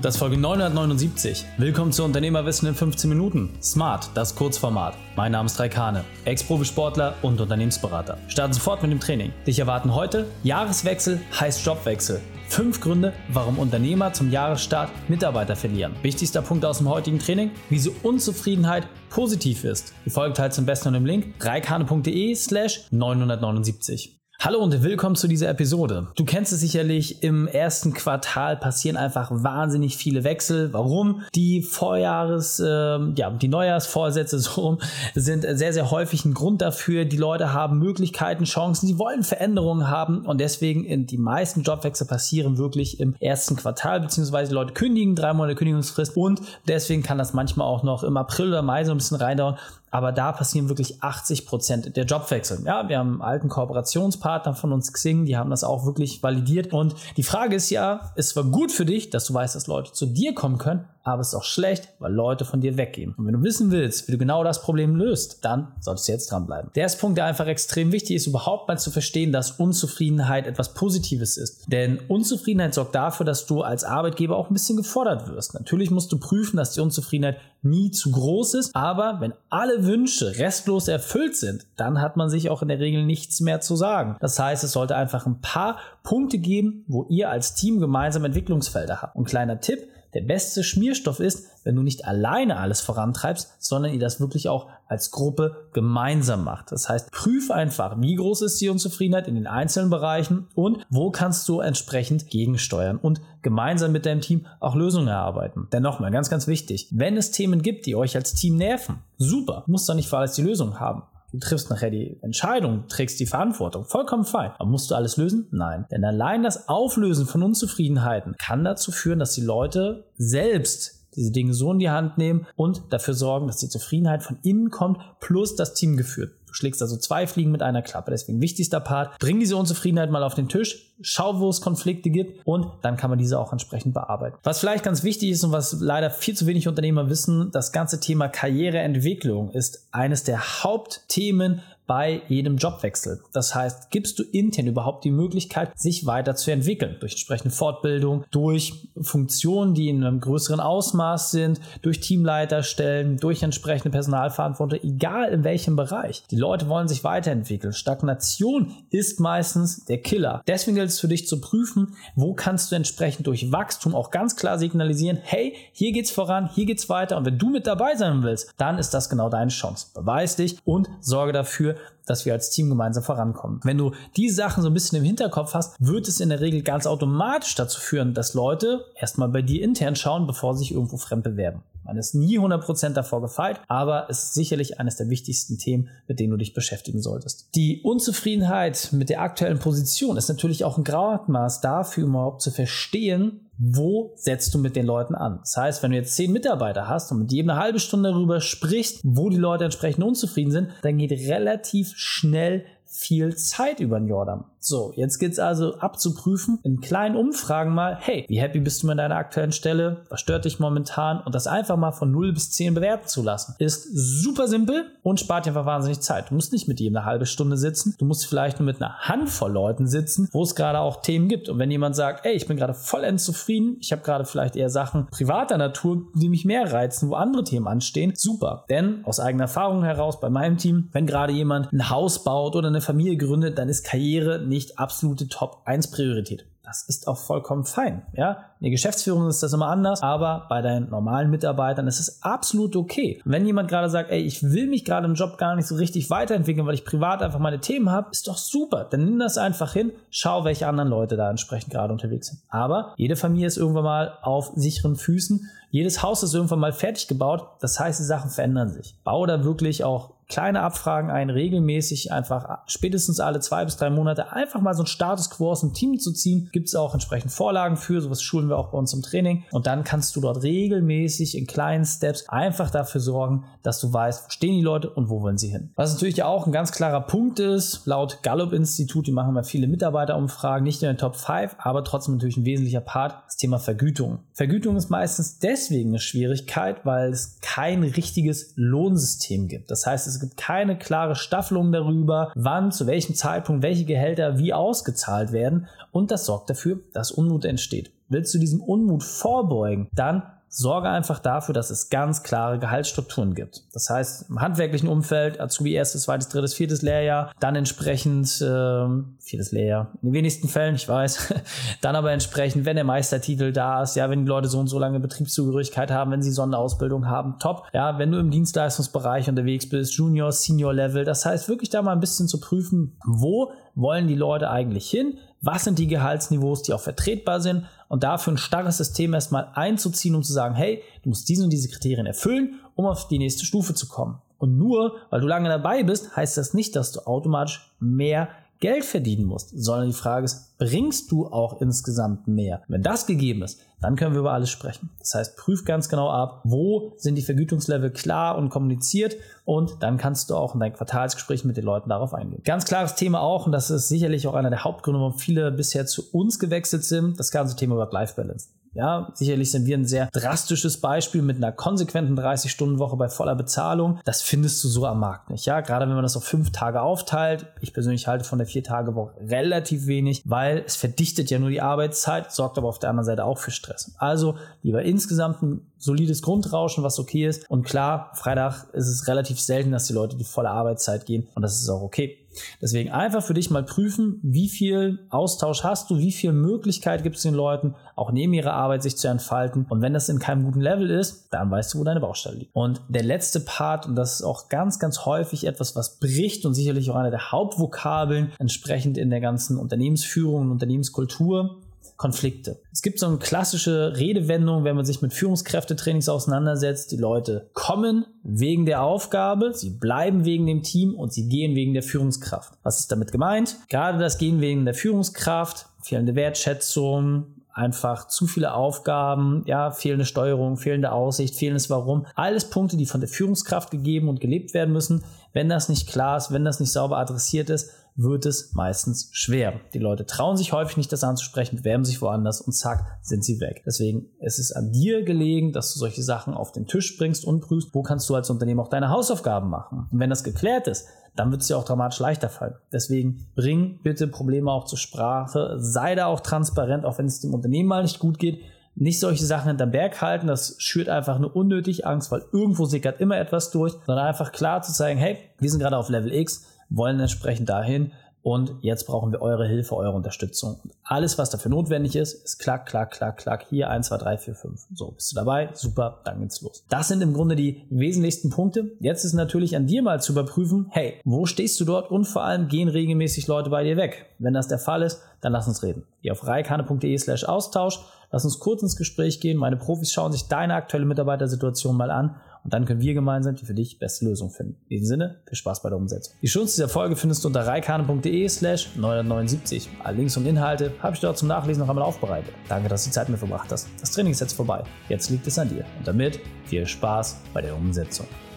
Das ist Folge 979. Willkommen zu Unternehmerwissen in 15 Minuten. Smart, das Kurzformat. Mein Name ist Raik Hane, Ex-Profisportler und Unternehmensberater. Starten sofort mit dem Training. Dich erwarten heute: Jahreswechsel heißt Jobwechsel. 5 Gründe, warum Unternehmer zum Jahresstart Mitarbeiter verlieren. Wichtigster Punkt aus dem heutigen Training: wieso Unzufriedenheit positiv ist. Die Folge teilst du am besten im Link reikhane.de/979. Hallo und willkommen zu dieser Episode. Du kennst es sicherlich, im ersten Quartal passieren einfach wahnsinnig viele Wechsel. Warum? Die die Neujahrsvorsätze sind sehr, sehr häufig ein Grund dafür. Die Leute haben Möglichkeiten, Chancen, sie wollen Veränderungen haben und deswegen die meisten Jobwechsel passieren wirklich im ersten Quartal, beziehungsweise die Leute kündigen, 3 Monate Kündigungsfrist und deswegen kann das manchmal auch noch im April oder Mai so ein bisschen reindauern. Aber da passieren wirklich 80% der Jobwechsel. Ja, wir haben einen alten Kooperationspartner von uns, Xing, die haben das auch wirklich validiert. Und die Frage ist ja, es war gut für dich, dass du weißt, dass Leute zu dir kommen können, aber es ist auch schlecht, weil Leute von dir weggehen. Und wenn du wissen willst, wie du genau das Problem löst, dann solltest du jetzt dranbleiben. Der erste Punkt, der einfach extrem wichtig ist, überhaupt mal zu verstehen, dass Unzufriedenheit etwas Positives ist. Denn Unzufriedenheit sorgt dafür, dass du als Arbeitgeber auch ein bisschen gefordert wirst. Natürlich musst du prüfen, dass die Unzufriedenheit nie zu groß ist, aber wenn alle Wünsche restlos erfüllt sind, dann hat man sich auch in der Regel nichts mehr zu sagen. Das heißt, es sollte einfach ein paar Punkte geben, wo ihr als Team gemeinsam Entwicklungsfelder habt. Und kleiner Tipp: Der beste Schmierstoff ist, wenn du nicht alleine alles vorantreibst, sondern ihr das wirklich auch als Gruppe gemeinsam macht. Das heißt, prüf einfach, wie groß ist die Unzufriedenheit in den einzelnen Bereichen und wo kannst du entsprechend gegensteuern und gemeinsam mit deinem Team auch Lösungen erarbeiten. Denn nochmal, ganz, ganz wichtig, wenn es Themen gibt, die euch als Team nerven, super, musst du nicht für alles die Lösung haben. Du triffst nachher die Entscheidung, trägst die Verantwortung, vollkommen fein. Aber musst du alles lösen? Nein. Denn allein das Auflösen von Unzufriedenheiten kann dazu führen, dass die Leute selbst diese Dinge so in die Hand nehmen und dafür sorgen, dass die Zufriedenheit von innen kommt, plus das Teamgefühl. Du schlägst also 2 Fliegen mit einer Klappe. Deswegen wichtigster Part: bring diese Unzufriedenheit mal auf den Tisch, schau, wo es Konflikte gibt und dann kann man diese auch entsprechend bearbeiten. Was vielleicht ganz wichtig ist und was leider viel zu wenig Unternehmer wissen: Das ganze Thema Karriereentwicklung ist eines der Hauptthemen bei jedem Jobwechsel. Das heißt, gibst du intern überhaupt die Möglichkeit, sich weiterzuentwickeln durch entsprechende Fortbildung, durch Funktionen, die in einem größeren Ausmaß sind, durch Teamleiterstellen, durch entsprechende Personalverantwortung, egal in welchem Bereich. Die Leute wollen sich weiterentwickeln. Stagnation ist meistens der Killer. Deswegen gilt es für dich zu prüfen, wo kannst du entsprechend durch Wachstum auch ganz klar signalisieren: Hey, hier geht's voran, hier geht's weiter, und wenn du mit dabei sein willst, dann ist das genau deine Chance. Beweis dich und sorge dafür, dass wir als Team gemeinsam vorankommen. Wenn du die Sachen so ein bisschen im Hinterkopf hast, wird es in der Regel ganz automatisch dazu führen, dass Leute erstmal bei dir intern schauen, bevor sie sich irgendwo fremd bewerben. Man ist nie 100% davor gefeit, aber es ist sicherlich eines der wichtigsten Themen, mit denen du dich beschäftigen solltest. Die Unzufriedenheit mit der aktuellen Position ist natürlich auch ein Gradmaß dafür, überhaupt zu verstehen, wo setzt du mit den Leuten an. Das heißt, wenn du jetzt 10 Mitarbeiter hast und mit jedem eine halbe Stunde darüber sprichst, wo die Leute entsprechend unzufrieden sind, dann geht relativ schnell viel Zeit über den Jordan. So, jetzt geht's also abzuprüfen, in kleinen Umfragen mal: Hey, wie happy bist du mit deiner aktuellen Stelle? Was stört dich momentan? Und das einfach mal von 0 bis 10 bewerten zu lassen. Ist super simpel und spart dir einfach wahnsinnig Zeit. Du musst nicht mit jedem eine halbe Stunde sitzen. Du musst vielleicht nur mit einer Handvoll Leuten sitzen, wo es gerade auch Themen gibt. Und wenn jemand sagt: Ey, ich bin gerade vollends zufrieden, ich habe gerade vielleicht eher Sachen privater Natur, die mich mehr reizen, wo andere Themen anstehen, super. Denn aus eigener Erfahrung heraus bei meinem Team, wenn gerade jemand ein Haus baut oder eine Familie gründet, dann ist Karriere nicht absolute Top-1-Priorität. Das ist auch vollkommen fein. Ja? In der Geschäftsführung ist das immer anders, aber bei deinen normalen Mitarbeitern ist es absolut okay. Wenn jemand gerade sagt: Ey, ich will mich gerade im Job gar nicht so richtig weiterentwickeln, weil ich privat einfach meine Themen habe, ist doch super. Dann nimm das einfach hin, schau, welche anderen Leute da entsprechend gerade unterwegs sind. Aber jede Familie ist irgendwann mal auf sicheren Füßen. Jedes Haus ist irgendwann mal fertig gebaut. Das heißt, die Sachen verändern sich. Bau da wirklich auch kleine Abfragen ein, regelmäßig, einfach spätestens alle 2 bis 3 Monate einfach mal so einen Status Quo aus dem Team zu ziehen. Gibt es auch entsprechend Vorlagen für, sowas schulen wir auch bei uns im Training. Und dann kannst du dort regelmäßig in kleinen Steps einfach dafür sorgen, dass du weißt, wo stehen die Leute und wo wollen sie hin. Was natürlich auch ein ganz klarer Punkt ist, laut Gallup-Institut, die machen mal viele Mitarbeiterumfragen, nicht in den Top 5, aber trotzdem natürlich ein wesentlicher Part, das Thema Vergütung. Vergütung ist meistens deswegen eine Schwierigkeit, weil es kein richtiges Lohnsystem gibt. Das heißt, es gibt keine klare Staffelung darüber, wann, zu welchem Zeitpunkt welche Gehälter wie ausgezahlt werden, und das sorgt dafür, dass Unmut entsteht. Willst du diesem Unmut vorbeugen, dann sorge einfach dafür, dass es ganz klare Gehaltsstrukturen gibt. Das heißt, im handwerklichen Umfeld, Azubi erstes, zweites, drittes, viertes Lehrjahr, dann entsprechend viertes Lehrjahr, in den wenigsten Fällen, ich weiß, dann aber entsprechend, wenn der Meistertitel da ist, ja, wenn die Leute so und so lange Betriebszugehörigkeit haben, wenn sie Sonderausbildung haben, top. Ja, wenn du im Dienstleistungsbereich unterwegs bist, Junior, Senior Level, das heißt wirklich da mal ein bisschen zu prüfen, wo wollen die Leute eigentlich hin? Was sind die Gehaltsniveaus, die auch vertretbar sind? Und dafür ein starres System erstmal einzuziehen, um zu sagen, hey, du musst diese und diese Kriterien erfüllen, um auf die nächste Stufe zu kommen. Und nur, weil du lange dabei bist, heißt das nicht, dass du automatisch mehr Geld verdienen musst, sondern die Frage ist, bringst du auch insgesamt mehr? Wenn das gegeben ist, dann können wir über alles sprechen. Das heißt, prüf ganz genau ab, wo sind die Vergütungslevel klar und kommuniziert und dann kannst du auch in deinem Quartalsgespräch mit den Leuten darauf eingehen. Ganz klares Thema auch, und das ist sicherlich auch einer der Hauptgründe, warum viele bisher zu uns gewechselt sind, das ganze Thema Work-Life-Balance. Ja, sicherlich sind wir ein sehr drastisches Beispiel mit einer konsequenten 30-Stunden-Woche bei voller Bezahlung. Das findest du so am Markt nicht. Ja, gerade wenn man das auf 5 Tage aufteilt. Ich persönlich halte von der 4-Tage-Woche relativ wenig, weil es verdichtet ja nur die Arbeitszeit, sorgt aber auf der anderen Seite auch für Stress. Also lieber insgesamt ein solides Grundrauschen, was okay ist. Und klar, Freitag ist es relativ selten, dass die Leute die volle Arbeitszeit gehen und das ist auch okay. Deswegen einfach für dich mal prüfen, wie viel Austausch hast du, wie viel Möglichkeit gibt es den Leuten, auch neben ihrer Arbeit sich zu entfalten. Und wenn das in keinem guten Level ist, dann weißt du, wo deine Baustelle liegt. Und der letzte Part, und das ist auch ganz, ganz häufig etwas, was bricht und sicherlich auch einer der Hauptvokabeln entsprechend in der ganzen Unternehmensführung und Unternehmenskultur, Konflikte. Es gibt so eine klassische Redewendung, wenn man sich mit Führungskräftetrainings auseinandersetzt. Die Leute kommen wegen der Aufgabe, sie bleiben wegen dem Team und sie gehen wegen der Führungskraft. Was ist damit gemeint? Gerade das Gehen wegen der Führungskraft, fehlende Wertschätzung, einfach zu viele Aufgaben, ja, fehlende Steuerung, fehlende Aussicht, fehlendes Warum. Alles Punkte, die von der Führungskraft gegeben und gelebt werden müssen. Wenn das nicht klar ist, wenn das nicht sauber adressiert ist, wird es meistens schwer. Die Leute trauen sich häufig nicht, das anzusprechen, bewerben sich woanders und zack, sind sie weg. Deswegen ist es an dir gelegen, dass du solche Sachen auf den Tisch bringst und prüfst, wo kannst du als Unternehmen auch deine Hausaufgaben machen. Und wenn das geklärt ist, dann wird es dir auch dramatisch leichter fallen. Deswegen bring bitte Probleme auch zur Sprache, sei da auch transparent, auch wenn es dem Unternehmen mal nicht gut geht. Nicht solche Sachen hinterm Berg halten, das schürt einfach nur unnötig Angst, weil irgendwo sickert immer etwas durch, sondern einfach klar zu zeigen, hey, wir sind gerade auf Level X, wollen entsprechend dahin und jetzt brauchen wir eure Hilfe, eure Unterstützung. Und alles, was dafür notwendig ist klack, klack, klack, klack, hier 1, 2, 3, 4, 5. So, bist du dabei? Super, dann geht's los. Das sind im Grunde die wesentlichsten Punkte. Jetzt ist natürlich an dir mal zu überprüfen, hey, wo stehst du dort und vor allem gehen regelmäßig Leute bei dir weg? Wenn das der Fall ist, dann lass uns reden. Geh auf reikane.de/Austausch, lass uns kurz ins Gespräch gehen. Meine Profis schauen sich deine aktuelle Mitarbeitersituation mal an und dann können wir gemeinsam die für dich beste Lösung finden. In diesem Sinne, viel Spaß bei der Umsetzung. Die Shownotes dieser Folge findest du unter reikane.de/979. Alle Links und Inhalte habe ich dort zum Nachlesen noch einmal aufbereitet. Danke, dass du die Zeit mit verbracht hast. Das Training ist jetzt vorbei. Jetzt liegt es an dir. Und damit viel Spaß bei der Umsetzung.